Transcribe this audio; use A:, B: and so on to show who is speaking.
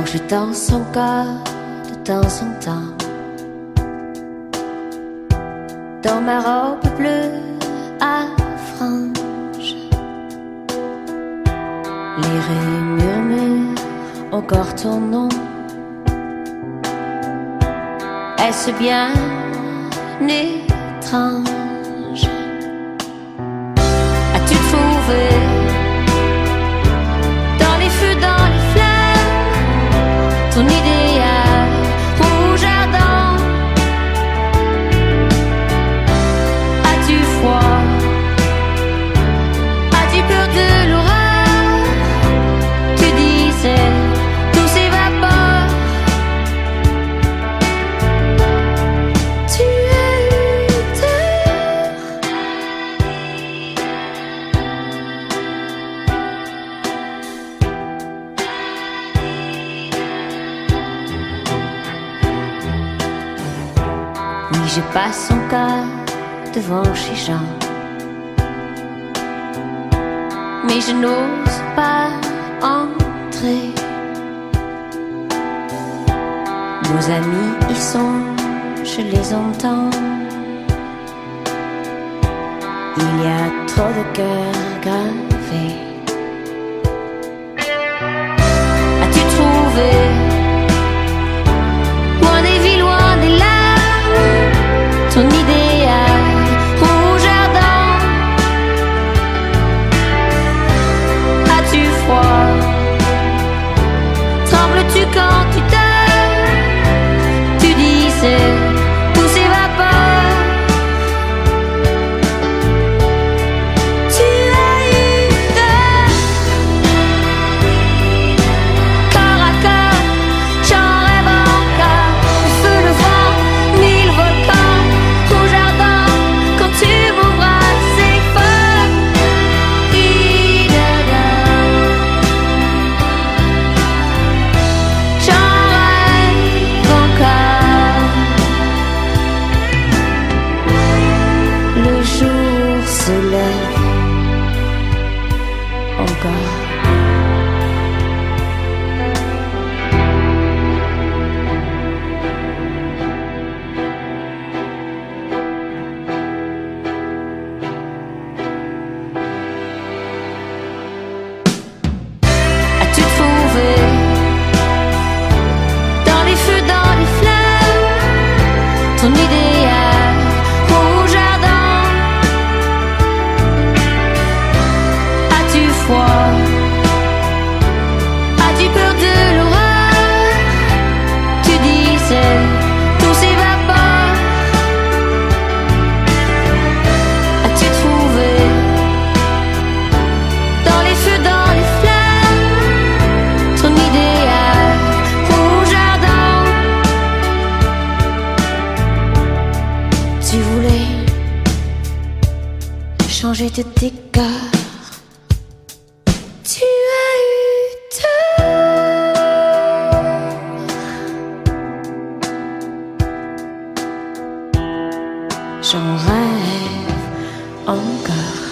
A: je danse encore de temps en temps dans ma robe bleue à franges. Les rues murmurent encore ton nom. Est-ce bien étrange? As-tu trouvé dans les feux, dans les flammes, ton idéal rouge ardent? As-tu froid? As-tu peur de l'horreur? Tu disais tout s'évapore. Tu as eu tort. Oui, je passe encore devant chez Jean, mais je n'ose pas entrer. Nos amis y sont, je les entends. Il y a trop de cœurs gravés. As-tu trouvé loin des villes, loin des larmes, ton idéal rouge ardent? As-tu froid? Trembles-tu quand tu dors? Tu disais tout s'évapore. Tu as eu tort. Corps à corps, j'en rêve encore. Le feu, le vent, mille volcans, rouge ardent. Quand tu m'embrasses fort, j'en rêve encore. Le jour se lève encore. As-tu trouvé dans les feux, dans les flammes, ton idéal rouge ardent? As-tu froid? As-tu peur de l'horreur? Tu disais tout s'évapore. As-tu trouvé dans les feux, dans les flammes, ton idéal rouge ardent? Tu voulais changer de décor. Tu as eu tort. J'en rêve encore.